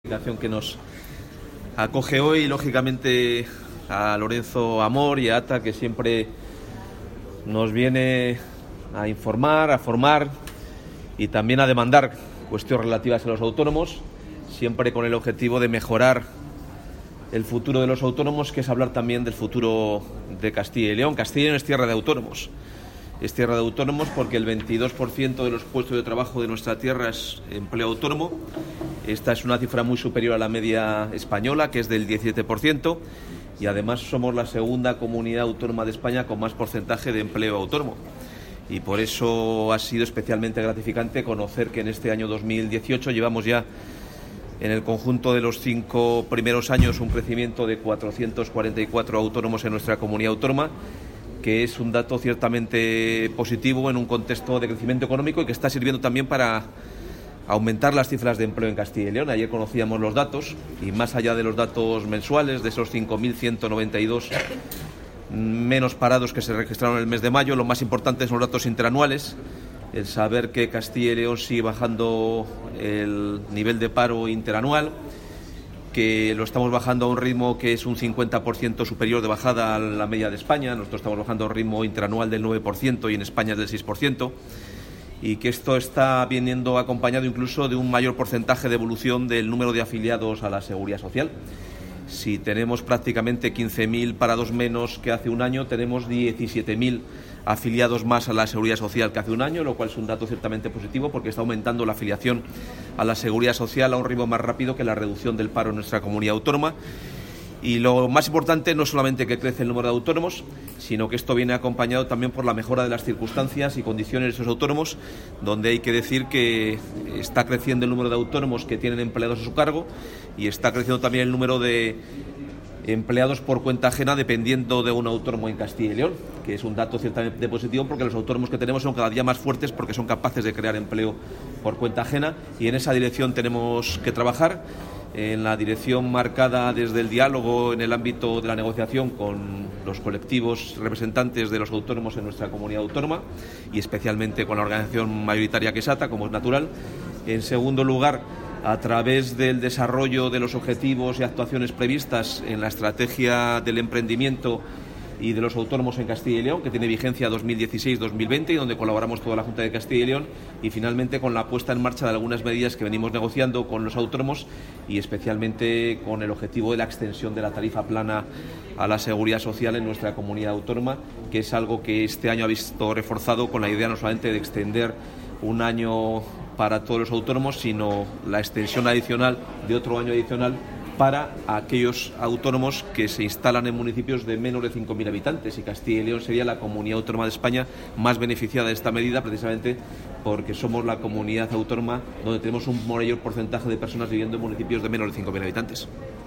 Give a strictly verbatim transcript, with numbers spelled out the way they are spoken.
Que nos acoge hoy, lógicamente a Lorenzo Amor y a Ata, que siempre nos viene a informar, a formar y también a demandar cuestiones relativas a los autónomos, siempre con el objetivo de mejorar el futuro de los autónomos, que es hablar también del futuro de Castilla y León. Castilla y León es tierra de autónomos. Es tierra de autónomos porque el veintidós por ciento de los puestos de trabajo de nuestra tierra es empleo autónomo. Esta es una cifra muy superior a la media española, que es del diecisiete por ciento, y además somos la segunda comunidad autónoma de España con más porcentaje de empleo autónomo. Y por eso ha sido especialmente gratificante conocer que en este año dos mil dieciocho llevamos ya en el conjunto de los cinco primeros años un crecimiento de cuatrocientos cuarenta y cuatro autónomos en nuestra comunidad autónoma, que es un dato ciertamente positivo en un contexto de crecimiento económico y que está sirviendo también para aumentar las cifras de empleo en Castilla y León. Ayer conocíamos los datos y más allá de los datos mensuales, de esos cinco mil ciento noventa y dos menos parados que se registraron en el mes de mayo, lo más importante son los datos interanuales, el saber que Castilla y León sigue bajando el nivel de paro interanual, que lo estamos bajando a un ritmo que es un cincuenta por ciento superior de bajada a la media de España. Nosotros estamos bajando a un ritmo interanual del nueve por ciento y en España es del seis por ciento, y que esto está viniendo acompañado incluso de un mayor porcentaje de evolución del número de afiliados a la Seguridad Social. Si tenemos prácticamente quince mil parados menos que hace un año, tenemos diecisiete mil afiliados más a la Seguridad Social que hace un año, lo cual es un dato ciertamente positivo porque está aumentando la afiliación a la Seguridad Social a un ritmo más rápido que la reducción del paro en nuestra comunidad autónoma. Y lo más importante, no solamente que crece el número de autónomos, sino que esto viene acompañado también por la mejora de las circunstancias y condiciones de esos autónomos, donde hay que decir que está creciendo el número de autónomos que tienen empleados a su cargo y está creciendo también el número de empleados por cuenta ajena dependiendo de un autónomo en Castilla y León, que es un dato ciertamente positivo porque los autónomos que tenemos son cada día más fuertes porque son capaces de crear empleo por cuenta ajena, y en esa dirección tenemos que trabajar, en la dirección marcada desde el diálogo en el ámbito de la negociación con los colectivos representantes de los autónomos en nuestra comunidad autónoma y especialmente con la organización mayoritaria que es Ata, como es natural. En segundo lugar, a través del desarrollo de los objetivos y actuaciones previstas en la estrategia del emprendimiento y de los autónomos en Castilla y León, que tiene vigencia dos mil dieciséis dos mil veinte y donde colaboramos toda la Junta de Castilla y León, y finalmente con la puesta en marcha de algunas medidas que venimos negociando con los autónomos y especialmente con el objetivo de la extensión de la tarifa plana a la Seguridad Social en nuestra comunidad autónoma, que es algo que este año ha visto reforzado con la idea no solamente de extender un año para todos los autónomos, sino la extensión adicional de otro año adicional para aquellos autónomos que se instalan en municipios de menos de cinco mil habitantes, y Castilla y León sería la comunidad autónoma de España más beneficiada de esta medida, precisamente porque somos la comunidad autónoma donde tenemos un mayor porcentaje de personas viviendo en municipios de menos de cinco mil habitantes.